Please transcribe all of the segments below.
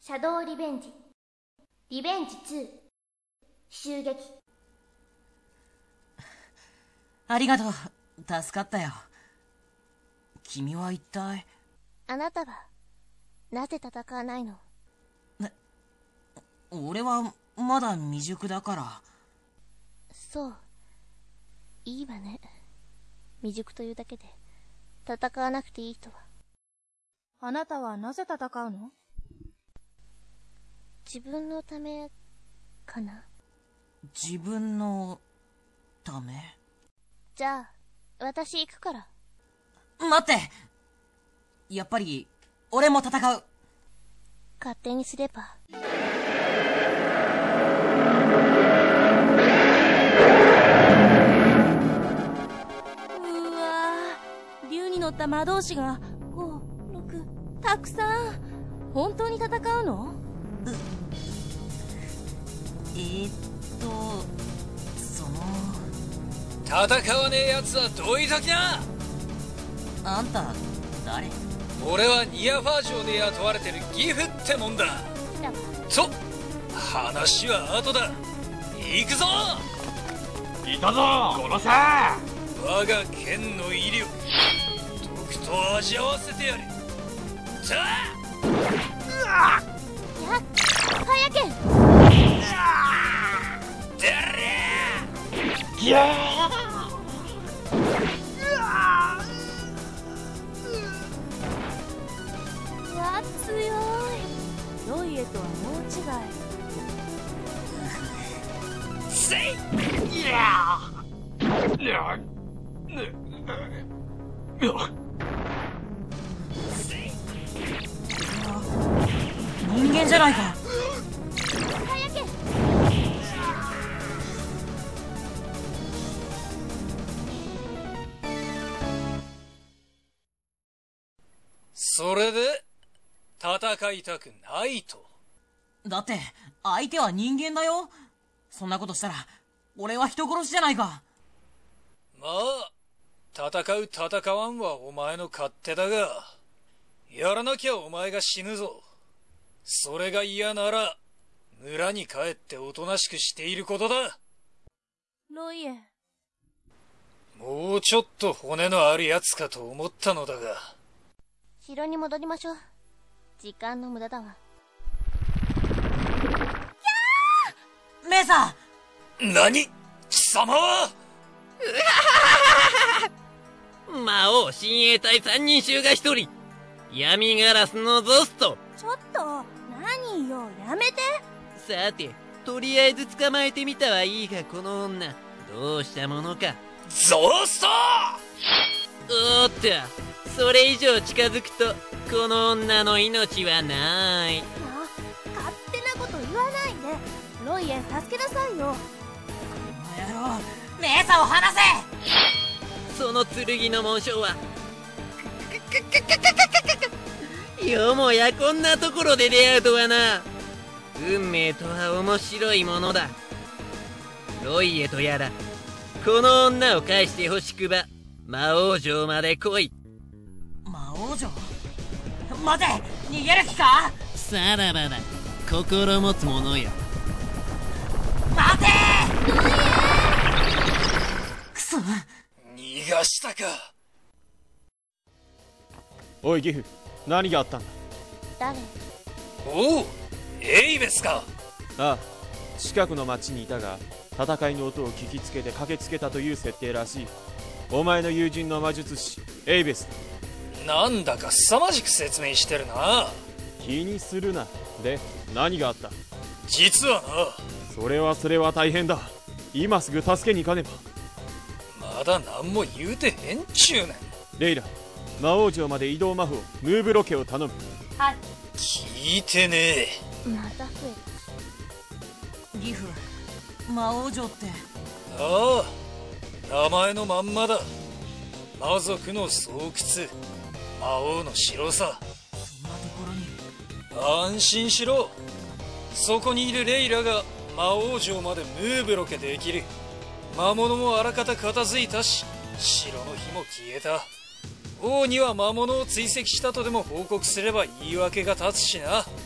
シャドウリベンジリベンジ2襲撃。 ありがとう。助かったよ。君は一体。 あなたはなぜ戦わないの？ 俺はまだ未熟だから。 そう、いいわね。未熟というだけで戦わなくていいとは。 あなたはなぜ戦うの？ 自分のためかな。 自分のため？ じゃあ私行くから。 待って、やっぱり俺も戦う。 勝手にすれば。 うわー、竜に乗った魔導士が5、6、たくさん。本当に戦うの？ 戦わねえやつはどいときな。 あんた誰？ 俺はニアファー城で雇われてるギフってもんだ。と話は後だ。行くぞ。 いたぞ、殺せ。 我が剣の威力毒と味合わせてやる。さあやっ早け。 出れギャー。 うわ、強い。ロイエとは大違い。 せい。 いや人間じゃないか。 早け。 それで戦いたくないと？ だって相手は人間だよ。そんなことしたら俺は人殺しじゃないか。 まあ戦う戦わんはお前の勝手だが、やらなきゃお前が死ぬぞ。それが嫌なら村に帰っておとなしくしていることだ。 ロイエ、 もうちょっと骨のあるやつかと思ったのだが。 城に戻りましょう。時間の無駄だわ。 メイさん。何？貴様は？ 魔王親衛隊三人衆が一人。闇ガラスのゾスト。 ちょっと何よ、やめて。 さて、とりあえず捕まえてみたはいいが、この女どうしたものか。 ゾスト！ おーっと、それ以上近づくとこの女の命はない。 勝手なこと言わないで。ロイエ、助けなさいよ。 この野郎、メイさんを離せ。 その剣の紋章はよもやこんなところで出会うとはな。運命とは面白いものだ。ロイエとやら、この女を返してほしくば魔王城まで来い。 魔王城？待て、逃げる気か？ さらばだ、心持つものよ。 待て！くそ、 逃がしたか。 おいギフ、何があったんだ？ 誰？ おう、エイベスか。 ああ、近くの町にいたが戦いの音を聞きつけて駆けつけたという設定らしい。お前の友人の魔術師エイベス。 なんだか凄まじく説明してるな。 気にするな。で、何があった？ 実はな。 それは大変だ。今すぐ助けに行かねば。 まだ何も言うてへんちゅうねん。 レイラ、魔王城まで移動魔法ムーブロケを頼む。 はい。 聞いてねえ。 また増えギフ、魔王城って？ ああ、名前のまんまだ。魔族の巣窟、魔王の城さ。 そんなところに。 安心しろ。そこにいるレイラが魔王城までムーブロケできる。魔物もあらかた片付いたし、城の火も消えた。王には魔物を追跡したとでも報告すれば言い訳が立つしな。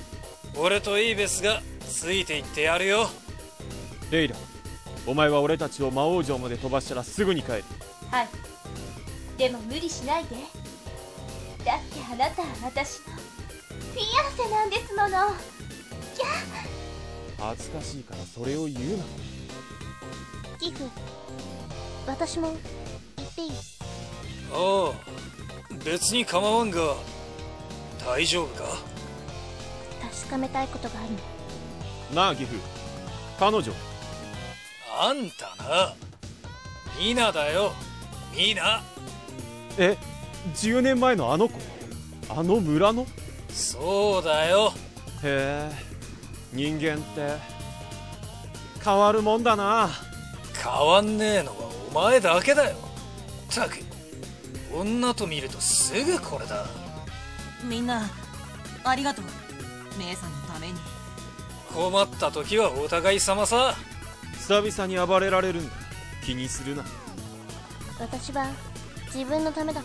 俺とイーベスがついていってやるよ。 レイラ、お前は俺たちを魔王城まで飛ばしたらすぐに帰る。 はい。でも無理しないで。だってあなたは私のフィアンセなんですもの。キャ恥ずかしいからそれを言うな。 ギフ、私も言っていい？ ああ、別に構わんが、大丈夫か？ 確かめたいことがあるの。 なあギフ、彼女。 あんたな、ミナだよ、ミナ。 え、10年前のあの子、あの村の？ そうだよ。 へえ、人間って変わるもんだな。 変わんねえのはお前だけだよ。ったく、女と見るとすぐこれだ。 みんなありがとう、姉さんのために。 困った時はお互い様さ。 久々に暴れられるんだ、気にするな。 私は自分のためだから。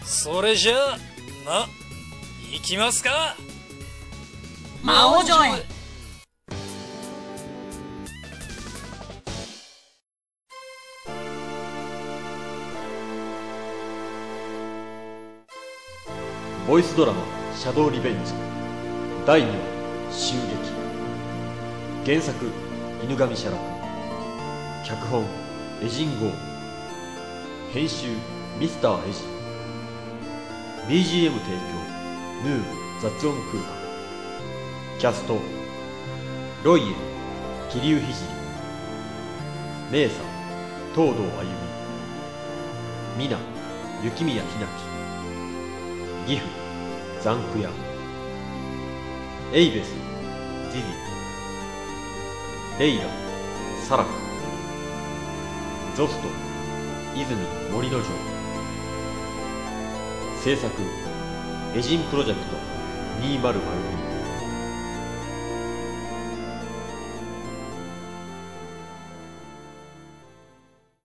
それじゃあ行きますか。 魔王城へ。 ボイスドラマ「シャドウリベンジ」第2話「襲撃」。原作犬神写楽、脚本エジン・ゴー、編集ミスターエジ、 BGM 提供ヌー雑音空間。キャストロイエ桐生聖、メイサ東堂あゆみ、ミナ雪宮ひなき、ギフザンクヤ、エイベスジジ、レイラサラカ、ゾスト泉森之丞。制作エジンプロジェクト2002。